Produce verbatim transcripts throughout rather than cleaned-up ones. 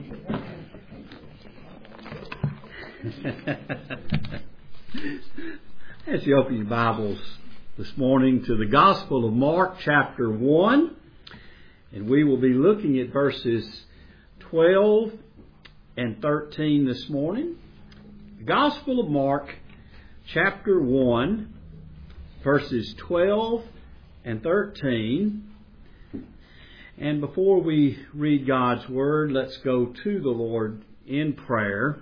As you open your Bibles this morning to the Gospel of Mark, chapter one, and we will be looking at verses twelve and thirteen this morning. The Gospel of Mark, chapter one, verses twelve and thirteen. And before we read God's Word, let's go to the Lord in prayer.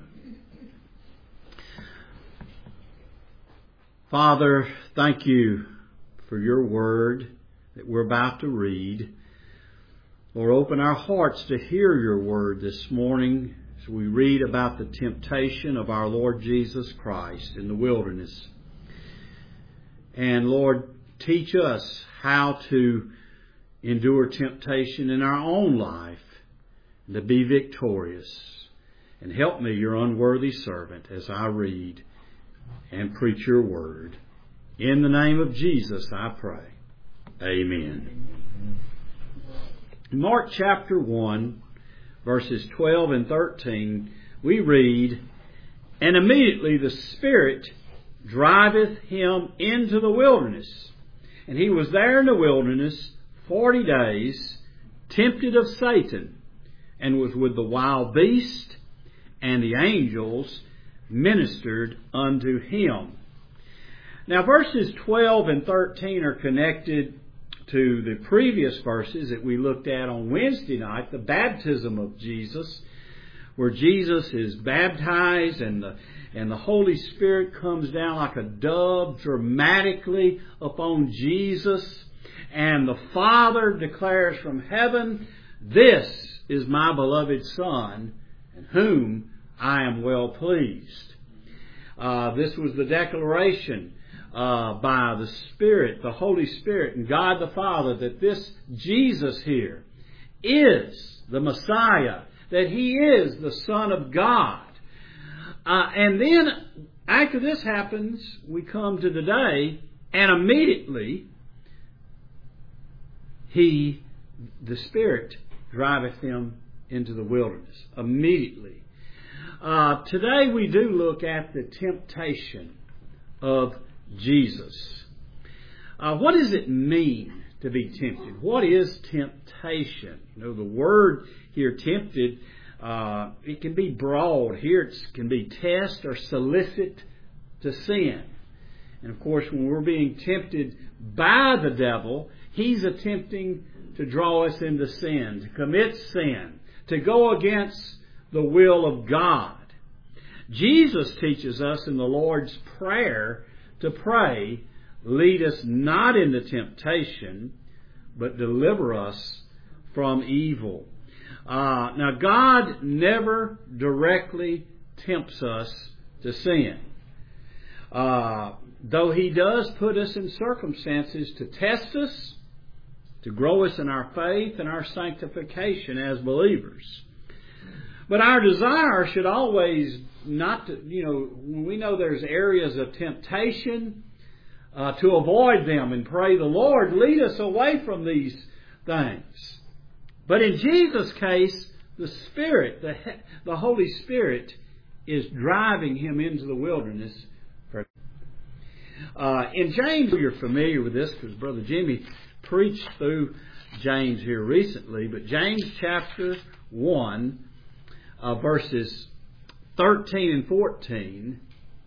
Father, thank you for your Word that we're about to read. Lord, open our hearts to hear your Word this morning as we read about the temptation of our Lord Jesus Christ in the wilderness. And Lord, teach us how to endure temptation in our own life and to be victorious. And help me, your unworthy servant, as I read and preach your word. In the name of Jesus, I pray. Amen. In Mark chapter one, verses twelve and thirteen, we read, "And immediately the Spirit driveth him into the wilderness. And he was there in the wilderness forty days, tempted of Satan, and was with the wild beast, and the angels ministered unto him." Now verses twelve and thirteen are connected to the previous verses that we looked at on Wednesday night, the baptism of Jesus, where Jesus is baptized and the, and the Holy Spirit comes down like a dove dramatically upon Jesus. And the Father declares from heaven, "This is my beloved Son, in whom I am well pleased." Uh, this was the declaration uh, by the Spirit, the Holy Spirit, and God the Father, that this Jesus here is the Messiah, that He is the Son of God. Uh, and then, after this happens, we come to today, and immediately He, the Spirit, driveth him into the wilderness. Immediately. Uh, today we do look at the temptation of Jesus. Uh, what does it mean to be tempted? What is temptation? You know, the word here, tempted, uh, it can be broad. Here it can be test or solicit to sin. And of course, when we're being tempted by the devil, he's attempting to draw us into sin, to commit sin, to go against the will of God. Jesus teaches us in the Lord's Prayer to pray, "Lead us not into temptation, but deliver us from evil." Uh, now, God never directly tempts us to sin. Uh, though He does put us in circumstances to test us, to grow us in our faith and our sanctification as believers. But our desire should always not to, you know, when we know there's areas of temptation, uh, to avoid them and pray, "The Lord, lead us away from these things." But in Jesus' case, the Spirit, the, the Holy Spirit, is driving him into the wilderness. For, uh, in James, you're familiar with this because Brother Jimmy preached through James here recently, but James chapter one, uh, verses thirteen and fourteen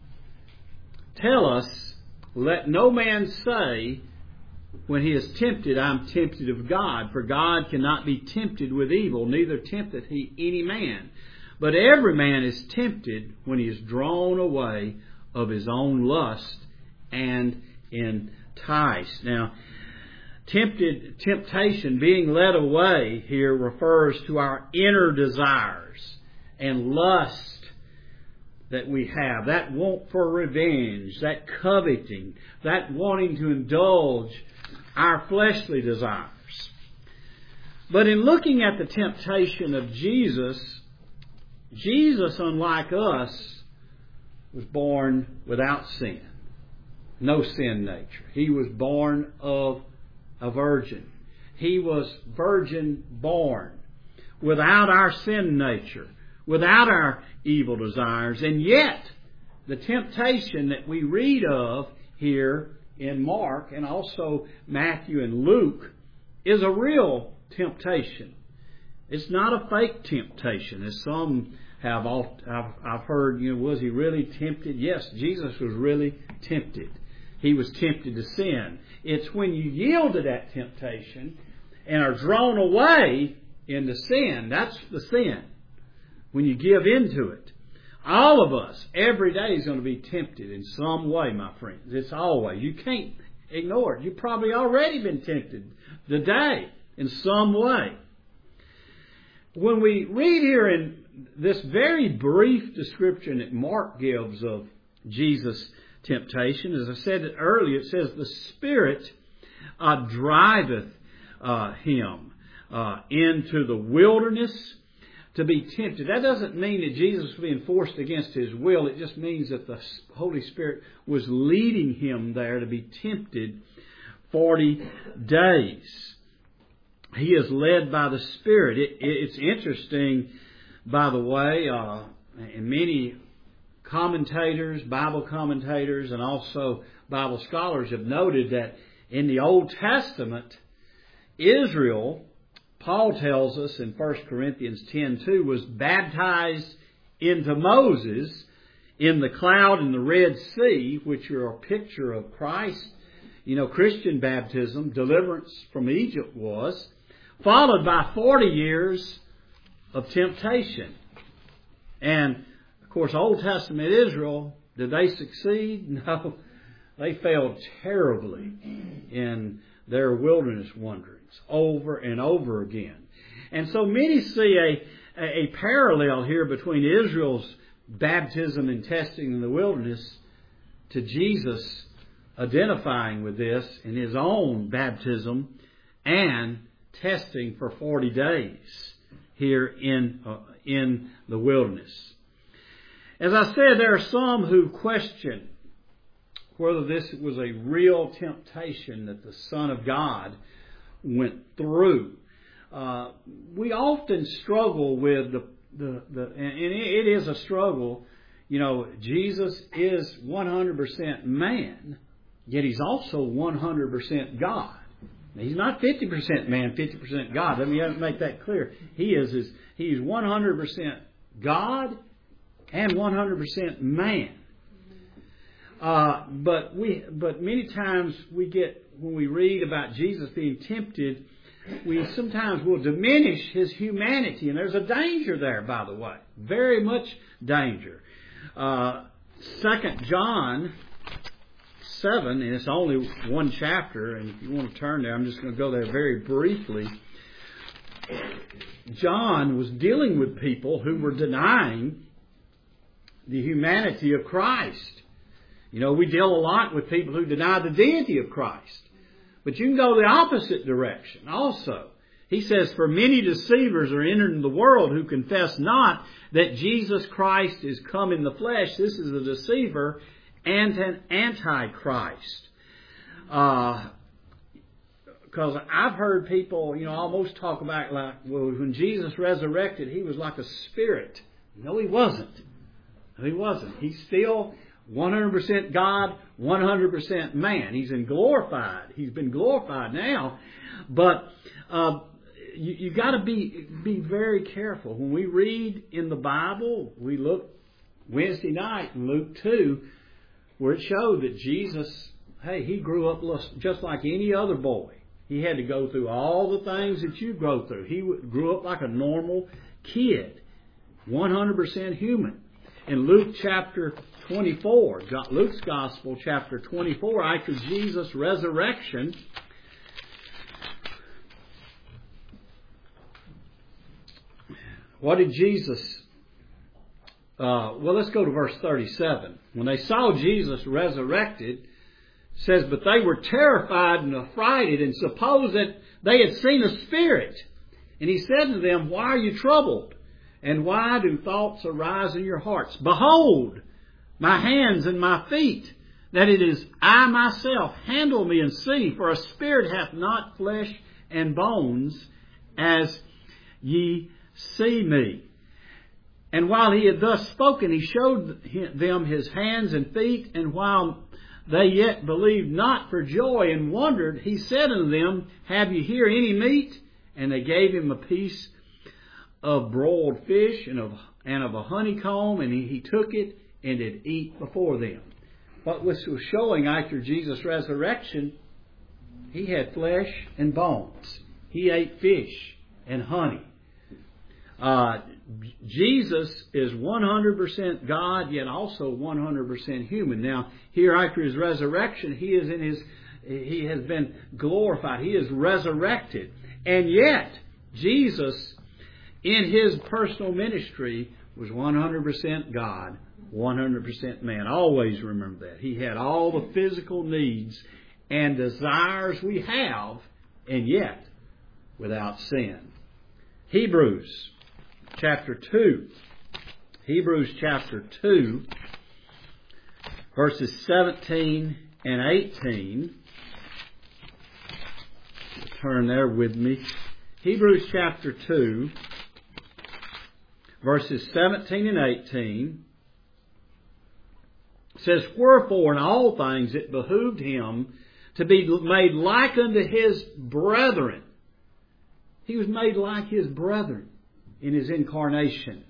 tell us, "Let no man say when he is tempted, I am tempted of God. For God cannot be tempted with evil, neither tempteth He any man. But every man is tempted when he is drawn away of his own lust and enticed." Now, tempted, temptation, being led away here, refers to our inner desires and lust that we have, that want for revenge, that coveting, that wanting to indulge our fleshly desires. But in looking at the temptation of Jesus, Jesus, unlike us, was born without sin. No sin nature. He was born of a virgin. He was virgin born. without our sin nature, without our evil desires. And yet, the temptation that we read of here in Mark and also Matthew and Luke is a real temptation. It's not a fake temptation, as some have. All, I've, I've heard, you know, was he really tempted? Yes, Jesus was really tempted. He was tempted to sin. It's when you yield to that temptation and are drawn away into sin. That's the sin. When you give into it. All of us, every day is going to be tempted in some way, my friends. It's always. You can't ignore it. You've probably already been tempted today in some way. When we read here in this very brief description that Mark gives of Jesus' temptation, as I said earlier, it says, the Spirit uh, driveth uh, him uh, into the wilderness to be tempted. That doesn't mean that Jesus was being forced against his will. It just means that the Holy Spirit was leading him there to be tempted forty days. He is led by the Spirit. It, it's interesting, by the way, uh, and many commentators, Bible commentators, and also Bible scholars have noted that in the Old Testament, Israel, Paul tells us in First Corinthians ten two, was baptized into Moses in the cloud and the Red Sea, which are a picture of Christ. You know, Christian baptism, deliverance from Egypt was, followed by forty years of temptation. And, of course, Old Testament Israel, did they succeed? No. They failed terribly in their wilderness wanderings over and over again. And so many see a, a parallel here between Israel's baptism and testing in the wilderness to Jesus identifying with this in his own baptism and testing for forty days here in uh, in the wilderness. As I said, there are some who question whether this was a real temptation that the Son of God went through. Uh, we often struggle with the, the, the and it is a struggle. You know, Jesus is one hundred percent man, yet He's also one hundred percent God. He's not fifty percent man, fifty percent God. Let me make that clear. He is, is He's one hundred percent God and one hundred percent man. Uh, but we, but many times we get, when we read about Jesus being tempted, we sometimes will diminish His humanity. And there's a danger there, by the way. Very much danger. Uh, Second John seven, and it's only one chapter, and if you want to turn there, I'm just going to go there very briefly. John was dealing with people who were denying the humanity of Christ. You know, we deal a lot with people who deny the deity of Christ. But you can go the opposite direction also. He says, for many deceivers are entered in the world who confess not that Jesus Christ is come in the flesh. This is a deceiver and an antichrist. Uh, because I've heard people, you know, almost talk about like, well, when Jesus resurrected, He was like a spirit. No, He wasn't. No, He wasn't. He's still one hundred percent God, one hundred percent man. He's in glorified. He's been glorified now. But uh, you, you got to be be very careful. When we read in the Bible, we look Wednesday night in Luke two, where it showed that Jesus, hey, He grew up just like any other boy. He had to go through all the things that you go through. He grew up like a normal kid, one hundred percent human. In Luke chapter twenty-four, Luke's Gospel chapter twenty-four, after Jesus' resurrection, what did Jesus... Uh, well, let's go to verse thirty-seven. When they saw Jesus resurrected, it says, but they were terrified and affrighted and supposed that they had seen a spirit. And He said to them, why are you troubled? And why do thoughts arise in your hearts? Behold, my hands and my feet, that it is I myself. Handle me and see, for a spirit hath not flesh and bones, as ye see me. And while he had thus spoken, he showed them his hands and feet, and while they yet believed not for joy and wondered, he said unto them, Have ye here any meat? And they gave him a piece of broiled fish and of, and of a honeycomb, and he, he took it and did eat before them. What this was showing after Jesus' resurrection, he had flesh and bones. He ate fish and honey. Uh, Jesus is one hundred percent God, yet also one hundred percent human. Now, here after his resurrection, he is in his, he has been glorified. He is resurrected. And yet, Jesus, in his personal ministry, was one hundred percent God, one hundred percent man. Always remember that. He had all the physical needs and desires we have, and yet without sin. Hebrews chapter two. Hebrews chapter two, verses seventeen and eighteen. Turn there with me. Hebrews chapter two, verses seventeen and eighteen. Says, Wherefore in all things it behooved him to be made like unto his brethren. He was made like his brethren in his incarnation,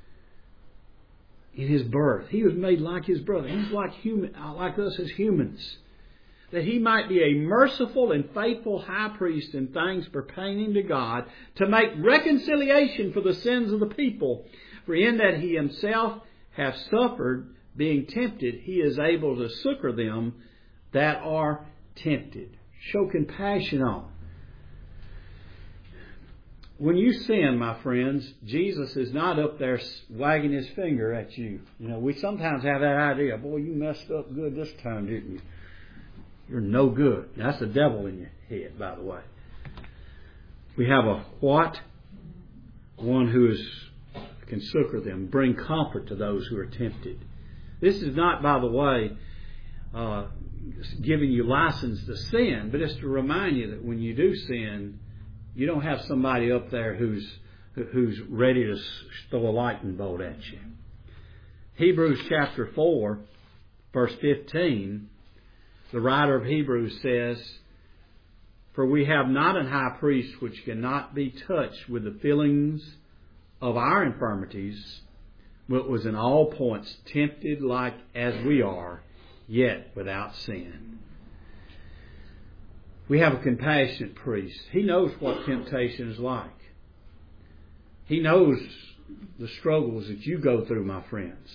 in his birth. He was made like his brother. He's like human, like us as humans. That he might be a merciful and faithful high priest in things pertaining to God, to make reconciliation for the sins of the people. For in that he himself hath suffered, being tempted, he is able to succor them that are tempted. Show compassion on. When you sin, my friends, Jesus is not up there wagging his finger at you. You know, we sometimes have that idea, boy, you messed up good this time, didn't you? You're no good. That's the devil in your head, by the way. We have a what? One who is, can succor them, bring comfort to those who are tempted. This is not, by the way, uh, giving you license to sin, but it's to remind you that when you do sin, you don't have somebody up there who's who's ready to throw a lightning bolt at you. Hebrews chapter four, verse fifteen, the writer of Hebrews says, For we have not an high priest which cannot be touched with the feelings of our infirmities, but was in all points tempted like as we are, yet without sin. We have a compassionate priest. He knows what temptation is like. He knows the struggles that you go through, my friends.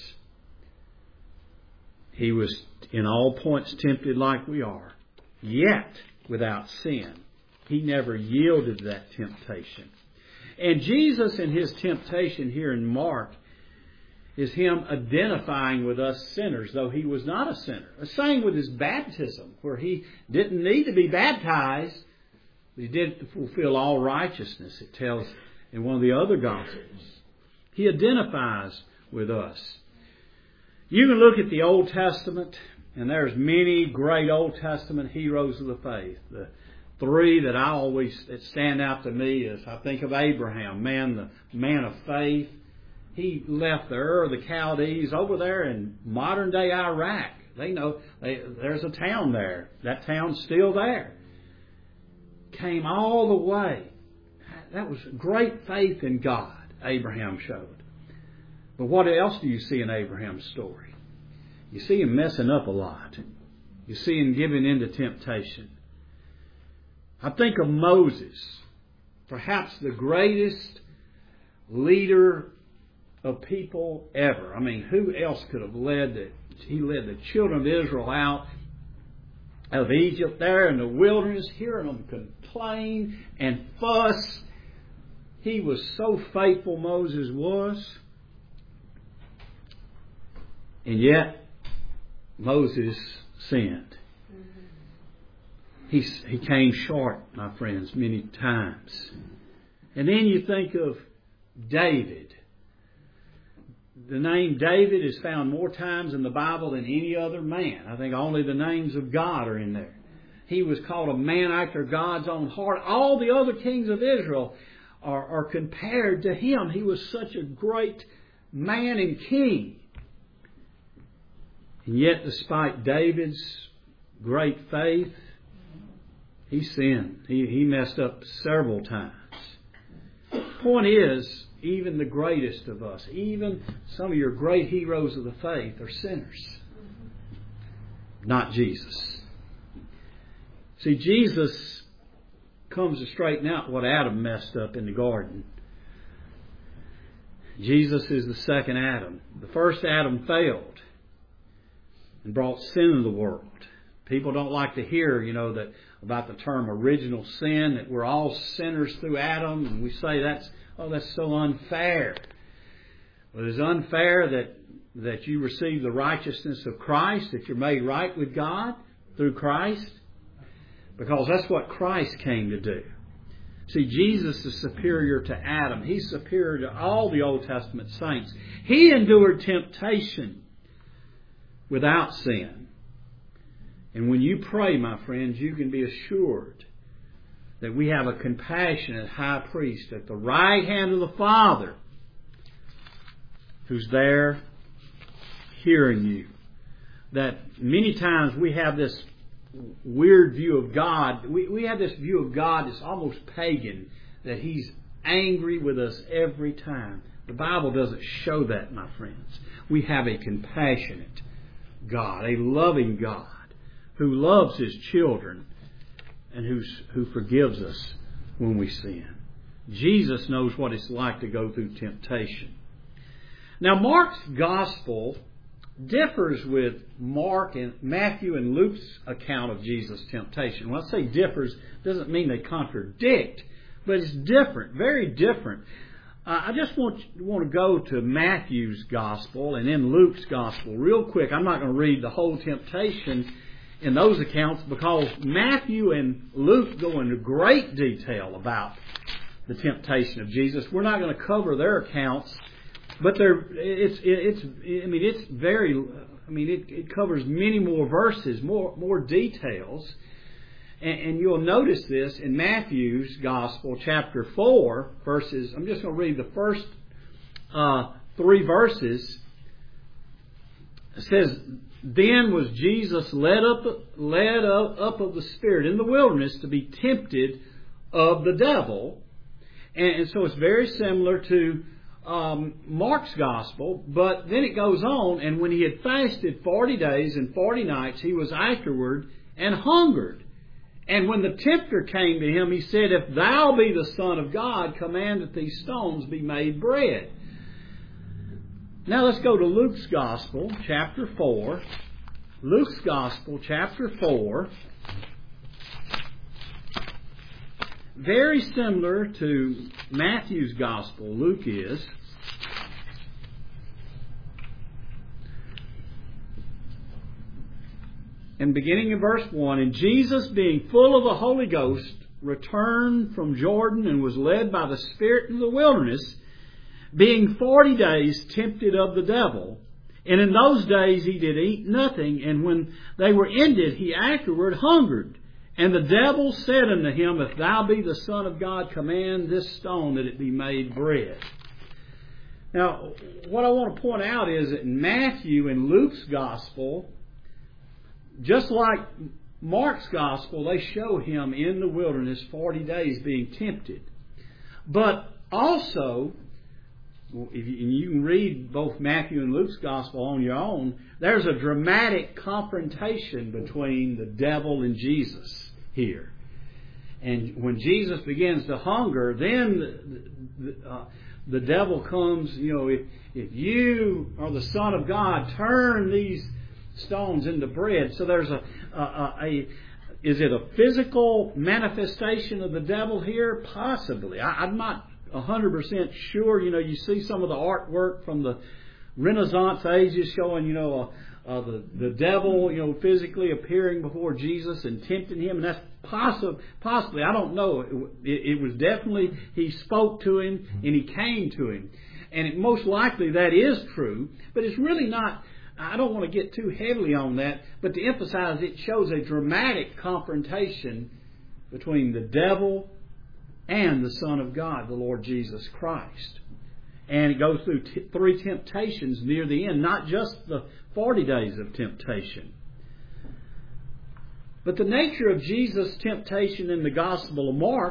He was in all points tempted like we are, yet without sin. He never yielded to that temptation. And Jesus in his temptation here in Mark is him identifying with us sinners, though he was not a sinner. The same with his baptism, where he didn't need to be baptized, but he did fulfill all righteousness, it tells in one of the other Gospels. He identifies with us. You can look at the Old Testament, and there's many great Old Testament heroes of the faith. The three that I always that stand out to me is, I think of Abraham, man, the man of faith. He left the Ur of the Chaldees over there in modern day Iraq. They know they, there's a town there. That town's still there. Came all the way. That was great faith in God Abraham showed. But what else do you see in Abraham's story? You see him messing up a lot. You see him giving in to temptation. I think of Moses, perhaps the greatest leader of people ever. I mean, who else could have led the, he led the children of Israel out of Egypt there in the wilderness, hearing them complain and fuss. He was so faithful, Moses was. And yet, Moses sinned. He, he came short, my friends, many times. And then you think of David. The name David is found more times in the Bible than any other man. I think only the names of God are in there. He was called a man after God's own heart. All the other kings of Israel are, are compared to him. He was such a great man and king. And yet, despite David's great faith, he sinned. He, he messed up several times. Point is, even the greatest of us, even some of your great heroes of the faith, are sinners. Not Jesus. See, Jesus comes to straighten out what Adam messed up in the garden. Jesus is the second Adam. The first Adam failed and brought sin into the world. People don't like to hear, you know, that about the term original sin, that we're all sinners through Adam, and we say that's, oh, that's so unfair. Well, it's unfair that, that you receive the righteousness of Christ, that you're made right with God through Christ, because that's what Christ came to do. See, Jesus is superior to Adam. He's superior to all the Old Testament saints. He endured temptation without sin. And when you pray, my friends, you can be assured that we have a compassionate high priest at the right hand of the Father who's there hearing you. That many times we have this weird view of God. We, we have this view of God that's almost pagan, that He's angry with us every time. The Bible doesn't show that, my friends. We have a compassionate God, a loving God, who loves His children and who's, who forgives us when we sin. Jesus knows what it's like to go through temptation. Now, Mark's Gospel differs with Mark and Matthew and Luke's account of Jesus' temptation. When I say differs, it doesn't mean they contradict, but it's different, very different. Uh, I just want want to go to Matthew's Gospel and then Luke's Gospel real quick. I'm not going to read the whole temptation in those accounts because Matthew and Luke go into great detail about the temptation of Jesus. We're not going to cover their accounts, but they're it's it's I mean it's very I mean it, it covers many more verses, more more details, and, and you'll notice this in Matthew's Gospel, chapter four, verses. I'm just going to read the first uh, three verses. It says, "Then was Jesus led up, led up, up of the Spirit in the wilderness to be tempted of the devil." And, and so it's very similar to um, Mark's Gospel. But then it goes on, and when he had fasted forty days and forty nights, he was afterward and hungered. And when the tempter came to him, he said, "If thou be the Son of God, command that these stones be made bread." Now let's go to Luke's Gospel, chapter four. Luke's Gospel, chapter four. Very similar to Matthew's Gospel, Luke is. And beginning in verse one, "And Jesus, being full of the Holy Ghost, returned from Jordan and was led by the Spirit in the wilderness, being forty days tempted of the devil. And in those days he did eat nothing, and when they were ended, he afterward hungered. And the devil said unto him, If thou be the Son of God, command this stone that it be made bread." Now, what I want to point out is that in Matthew and Luke's Gospel, just like Mark's Gospel, they show him in the wilderness forty days being tempted. But also, if you, and you can read both Matthew and Luke's Gospel on your own, there's a dramatic confrontation between the devil and Jesus here. And when Jesus begins to hunger, then the, the, uh, the devil comes, you know, if, if you are the Son of God, turn these stones into bread. So there's a, a, a, a is it a physical manifestation of the devil here? Possibly. I, I'm not one hundred percent sure. You know, you see some of the artwork from the Renaissance ages showing, you know, uh, uh, the, the devil, you know, physically appearing before Jesus and tempting him. And that's possible. Possibly, I don't know. It, it was definitely, he spoke to him and he came to him. And it, most likely that is true. But it's really not, I don't want to get too heavily on that. But to emphasize, it shows a dramatic confrontation between the devil and the Son of God, the Lord Jesus Christ. And it goes through t- three temptations near the end, not just the forty days of temptation. But the nature of Jesus' temptation in the Gospel of Mark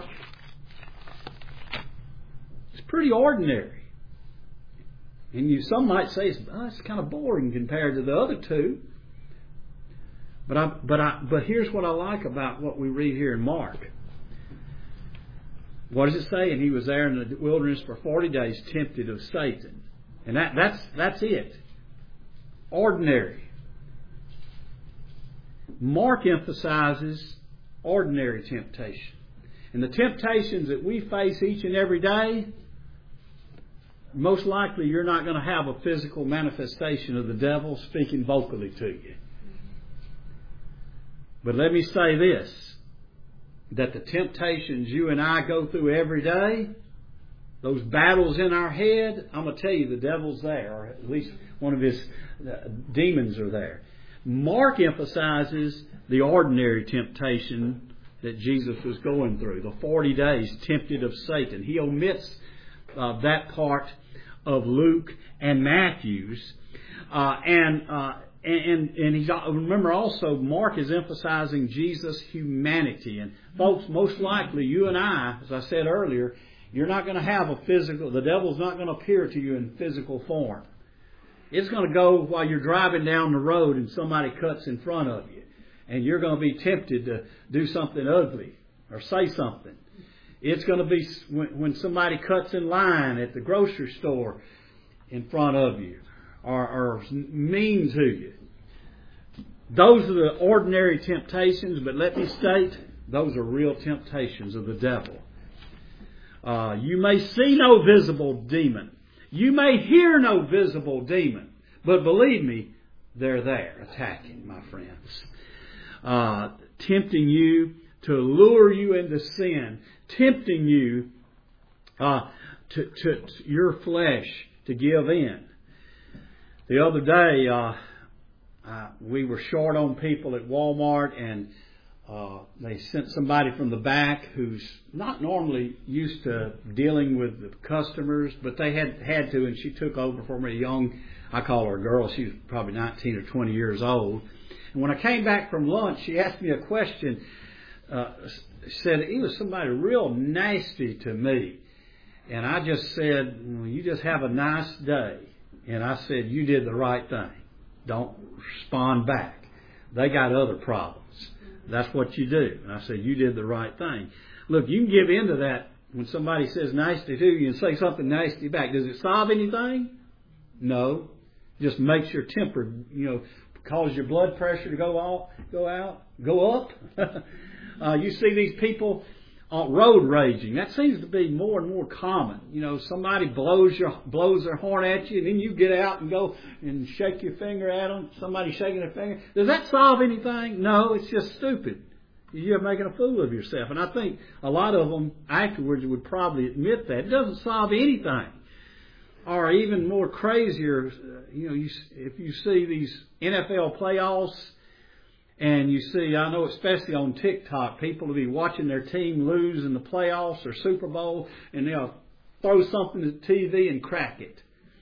is pretty ordinary. And you, some might say it's, oh, it's kind of boring compared to the other two. But I, but I, but here's what I like about what we read here in Mark. What does it say? And he was there in the wilderness for forty days, tempted of Satan. And that, that's that's it. Ordinary. Mark emphasizes ordinary temptation. And the temptations that we face each and every day, most likely you're not going to have a physical manifestation of the devil speaking vocally to you. But let me say this, that the temptations you and I go through every day, those battles in our head, I'm going to tell you the devil's there, or at least one of his uh, demons are there. Mark emphasizes the ordinary temptation that Jesus was going through, the forty days tempted of Satan. He omits uh, that part of Luke and Matthew's. Uh, and, uh, and, and he's, remember also, Mark is emphasizing Jesus' humanity. And folks, most likely you and I, as I said earlier, you're not going to have a physical, the devil's not going to appear to you in physical form. It's going to go while you're driving down the road and somebody cuts in front of you. And you're going to be tempted to do something ugly or say something. It's going to be when, when somebody cuts in line at the grocery store in front of you or, or mean to you. Those are the ordinary temptations, but let me state, those are real temptations of the devil. Uh, you may see no visible demon. You may hear no visible demon. But believe me, they're there attacking, my friends. Uh, tempting you to lure you into sin. Tempting you uh, to, to, to your flesh to give in. The other day, uh, uh, we were short on people at Walmart, and Uh, they sent somebody from the back who's not normally used to dealing with the customers, but they had had to, and she took over for me, a young, I call her a girl, she was probably nineteen or twenty years old. And when I came back from lunch, she asked me a question, uh, said, it was somebody real nasty to me. And I just said, well, you just have a nice day. And I said, you did the right thing. Don't respond back. They got other problems. That's what you do. And I said, you did the right thing. Look, you can give in to that when somebody says nasty to you and say something nasty back. Does it solve anything? No. Just makes your temper, you know, cause your blood pressure to go out, go out, go up. uh, you see these people on road raging. That seems to be more and more common. You know, somebody blows your blows their horn at you, and then you get out and go and shake your finger at them. Somebody shaking their finger. Does that solve anything? No, it's just stupid. You're making a fool of yourself. And I think a lot of them afterwards would probably admit that. It doesn't solve anything. Or even more crazier, you know, you, if you see these N F L playoffs, and you see, I know especially on TikTok, people will be watching their team lose in the playoffs or Super Bowl, and they'll throw something to the T V and crack it.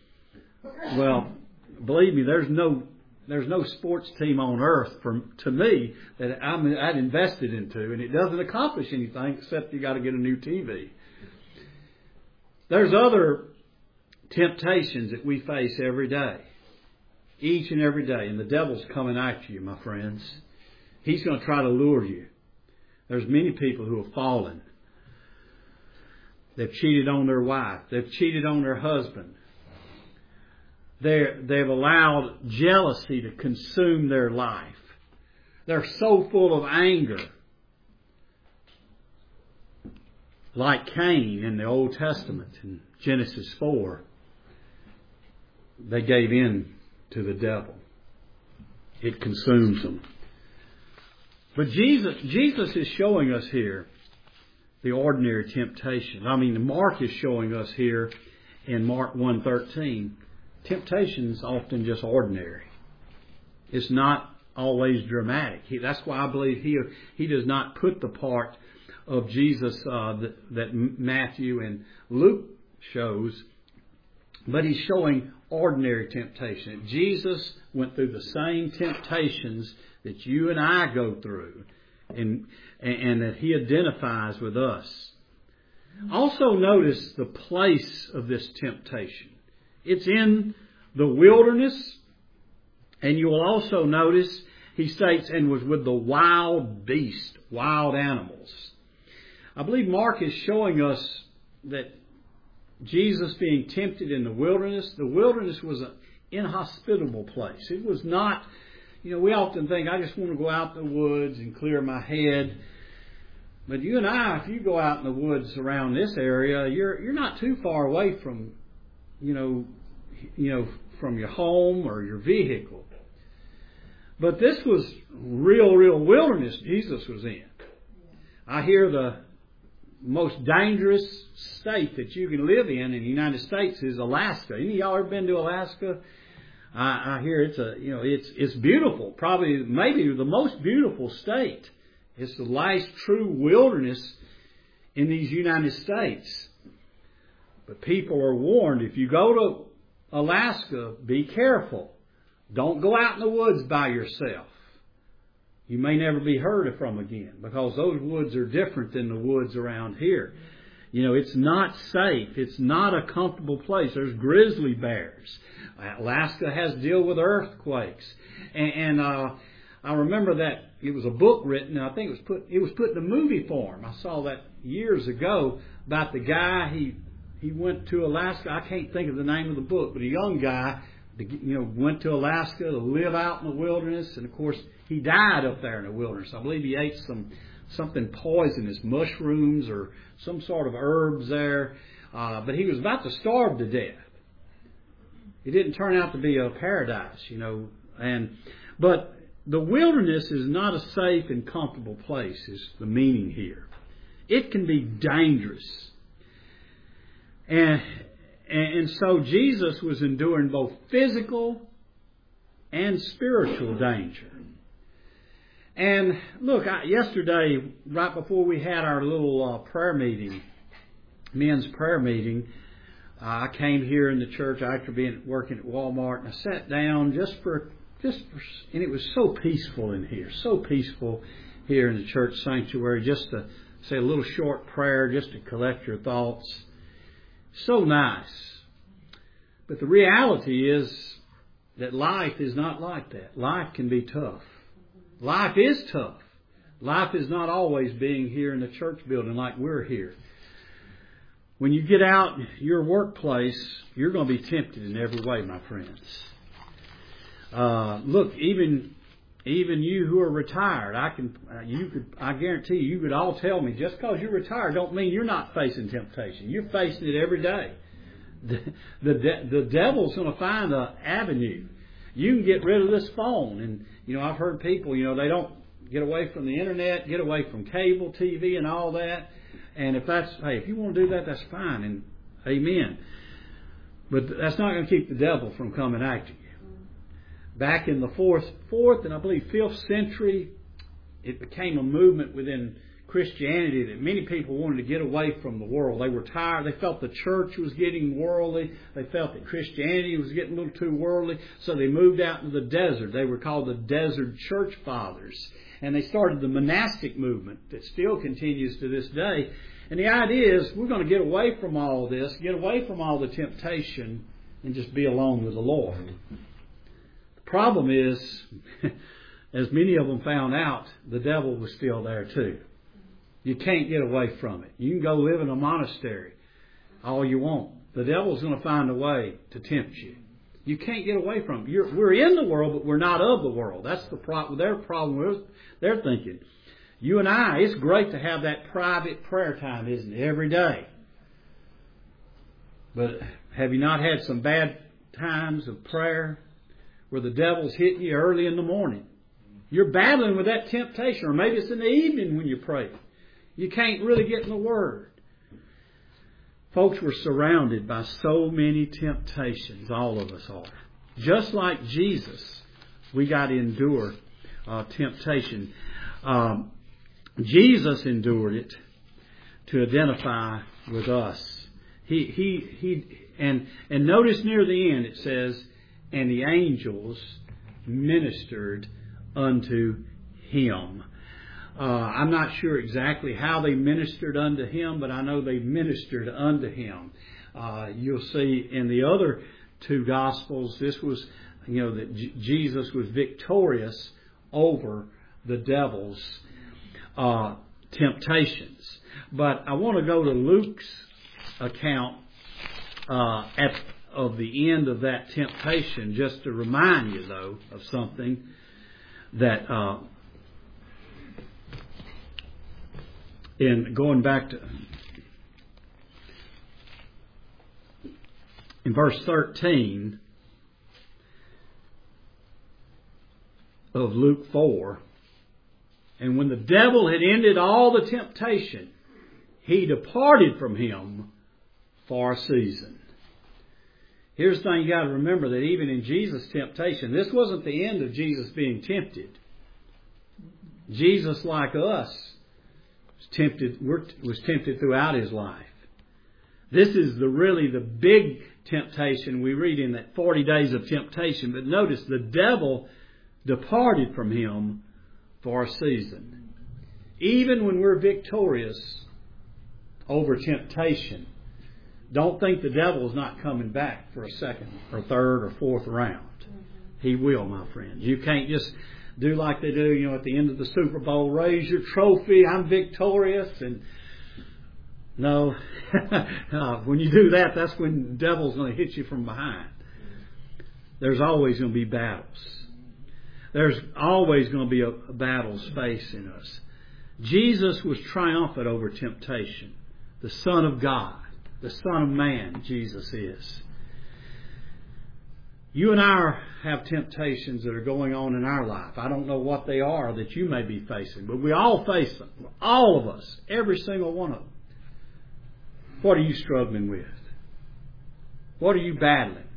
Well, believe me, there's no there's no sports team on earth, for to me, that I'm, I'd invested into, and it doesn't accomplish anything except you got to get a new T V. There's other temptations that we face every day, each and every day, and the devil's coming after you, my friends. He's going to try to lure you. There's many people who have fallen. They've cheated on their wife. They've cheated on their husband. They're, they've allowed jealousy to consume their life. They're so full of anger. Like Cain in the Old Testament in Genesis four. They gave in to the devil. It consumes them. But Jesus, Jesus is showing us here the ordinary temptation. I mean, Mark is showing us here in Mark one thirteen, temptation is often just ordinary. It's not always dramatic. He, that's why I believe he he does not put the part of Jesus uh, that, that Matthew and Luke shows, but he's showing ordinary temptation. Jesus went through the same temptations that you and I go through, and, and that he identifies with us. Also notice the place of this temptation. It's in the wilderness, and you will also notice he states, and was with the wild beast, wild animals. I believe Mark is showing us that Jesus being tempted in the wilderness, the wilderness was an inhospitable place. It was not, you know, we often think, I just want to go out in the woods and clear my head. But you and I, if you go out in the woods around this area, you're you're not too far away from, you know, you know, from your home or your vehicle. But this was real, real wilderness Jesus was in. I hear the most dangerous state that you can live in in the United States is Alaska. Any of y'all ever been to Alaska? I, I hear it's a, you know, it's it's beautiful. Probably, maybe the most beautiful state. It's the last true wilderness in these United States. But people are warned, if you go to Alaska, be careful. Don't go out in the woods by yourself. You may never be heard from again, because those woods are different than the woods around here. You know, it's not safe. It's not a comfortable place. There's grizzly bears. Alaska has to deal with earthquakes. And, and uh, I remember that it was a book written, I think it was put it was put in a movie form. I saw that years ago about the guy, he he went to Alaska. I can't think of the name of the book, but a young guy, you know, went to Alaska to live out in the wilderness, and of course he died up there in the wilderness. I believe he ate some something poisonous, mushrooms or some sort of herbs there, uh, but he was about to starve to death. It didn't turn out to be a paradise, you know, and but the wilderness is not a safe and comfortable place, is the meaning here. It can be dangerous. And, and so Jesus was enduring both physical and spiritual danger. And look, I, yesterday, right before we had our little uh, prayer meeting, men's prayer meeting, uh, I came here in the church after being working at Walmart, and I sat down just for Just for, and it was so peaceful in here, so peaceful here in the church sanctuary, just to say a little short prayer, just to collect your thoughts. So nice. But the reality is that life is not like that. Life can be tough. Life is tough. Life is not always being here in the church building like we're here. When you get out your workplace, you're going to be tempted in every way, my friends. Uh, look, even even you who are retired, I can uh, you could I guarantee you, you could all tell me, just because you're retired don't mean you're not facing temptation. You're facing it every day. The the, de- the devil's going to find an avenue. You can get rid of this phone, and you know I've heard people, you know, they don't get away from the internet, get away from cable T V and all that. And if that's hey, if you want to do that, that's fine, and amen. But that's not going to keep the devil from coming after you. Back in the fourth, fourth and I believe fifth century, it became a movement within Christianity that many people wanted to get away from the world. They were tired. They felt the church was getting worldly. They felt that Christianity was getting a little too worldly. So they moved out into the desert. They were called the Desert Church Fathers. And they started the monastic movement that still continues to this day. And the idea is we're going to get away from all this, get away from all the temptation, and just be alone with the Lord. Problem is, as many of them found out, the devil was still there too. You can't get away from it. You can go live in a monastery all you want. The devil's going to find a way to tempt you. You can't get away from it. You're, we're in the world, but we're not of the world. That's the problem. Their problem is they're thinking. You and I, it's great to have that private prayer time, isn't it? Every day. But have you not had some bad times of prayer where the devil's hitting you early in the morning? You're battling with that temptation, or maybe it's in the evening when you pray. You can't really get in the Word. Folks, we're surrounded by so many temptations. All of us are. Just like Jesus, we got to endure uh, temptation. Um, Jesus endured it, to identify with us. He he he and and notice near the end it says, and the angels ministered unto him. Uh, I'm not sure exactly how they ministered unto him, but I know they ministered unto him. Uh, you'll see in the other two Gospels, this was, you know, that J- Jesus was victorious over the devil's uh, temptations. But I want to go to Luke's account uh, at of the end of that temptation, just to remind you, though, of something that. Uh, In going back to in verse thirteen of Luke four, and when the devil had ended all the temptation, he departed from him for a season. Here's the thing you got to remember, that even in Jesus' temptation, this wasn't the end of Jesus being tempted. Jesus, like us, tempted was tempted throughout his life. This is the really the big temptation we read in that forty days of temptation. But notice, the devil departed from him for a season. Even when we're victorious over temptation, don't think the devil is not coming back for a second or third or fourth round. He will, my friends. You can't just do like they do, you know, at the end of the Super Bowl, raise your trophy, I'm victorious. And no, uh, when you do that, that's when the devil's going to hit you from behind. There's always going to be battles. There's always going to be a, a battles facing us. Jesus was triumphant over temptation. The Son of God, the Son of Man, Jesus is. You and I have temptations that are going on in our life. I don't know what they are that you may be facing, but we all face them. All of us. Every single one of them. What are you struggling with? What are you battling?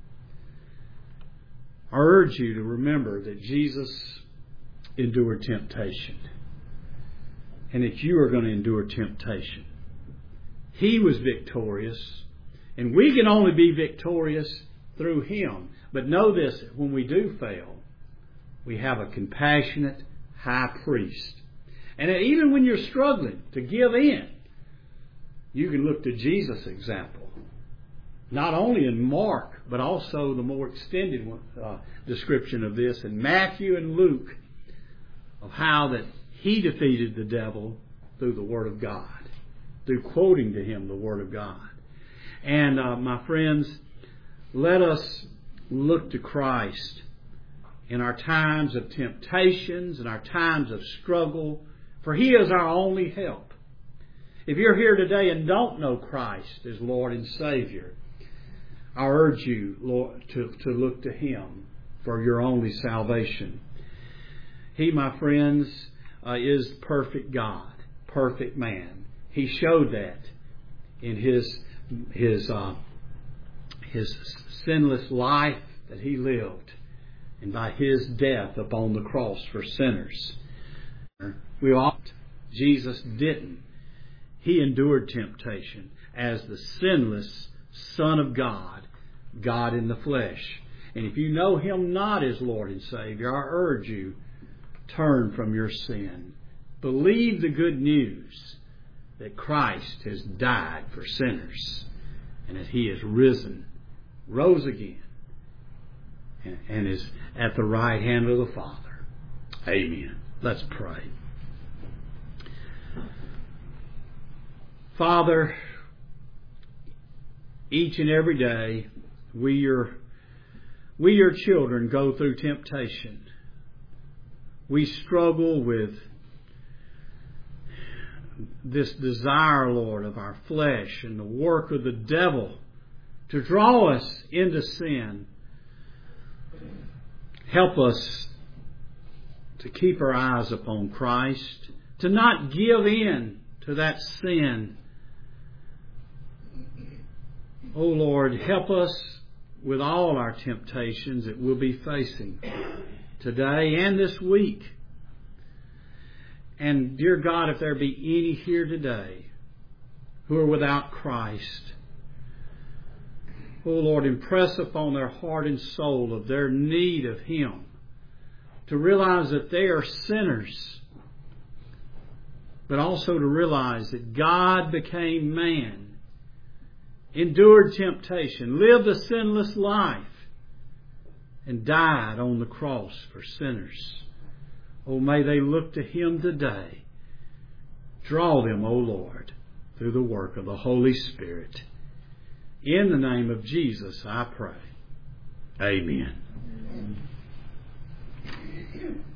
I urge you to remember that Jesus endured temptation, and that you are going to endure temptation. He was victorious, and we can only be victorious through Him. But know this, when we do fail, we have a compassionate high priest. And even when you're struggling to give in, you can look to Jesus' example. Not only in Mark, but also the more extended uh, description of this in Matthew and Luke, of how that He defeated the devil through the Word of God, through quoting to Him the Word of God. And uh, my friends, let us look to Christ in our times of temptations and our times of struggle, for He is our only help. If you're here today and don't know Christ as Lord and Savior, I urge you, Lord, to, to look to Him for your only salvation. He, my friends, uh, is perfect God, perfect man. He showed that in His His uh, His sinless life that He lived, and by His death upon the cross for sinners. We ought. Jesus didn't. He endured temptation as the sinless Son of God, God in the flesh. And if you know Him not as Lord and Savior, I urge you, turn from your sin. Believe the good news that Christ has died for sinners, and that He is risen, rose again, and, and is at the right hand of the Father. Amen. Let's pray. Father, each and every day, we your, we your children go through temptation. We struggle with this desire, Lord, of our flesh and the work of the devil to draw us into sin. Help us to keep our eyes upon Christ, to not give in to that sin. Oh Lord, help us with all our temptations that we'll be facing today and this week. And dear God, if there be any here today who are without Christ. Oh Lord, impress upon their heart and soul of their need of Him, to realize that they are sinners, but also to realize that God became man, endured temptation, lived a sinless life, and died on the cross for sinners. Oh, may they look to Him today. Draw them, O Lord, through the work of the Holy Spirit. In the name of Jesus, I pray. Amen. Amen.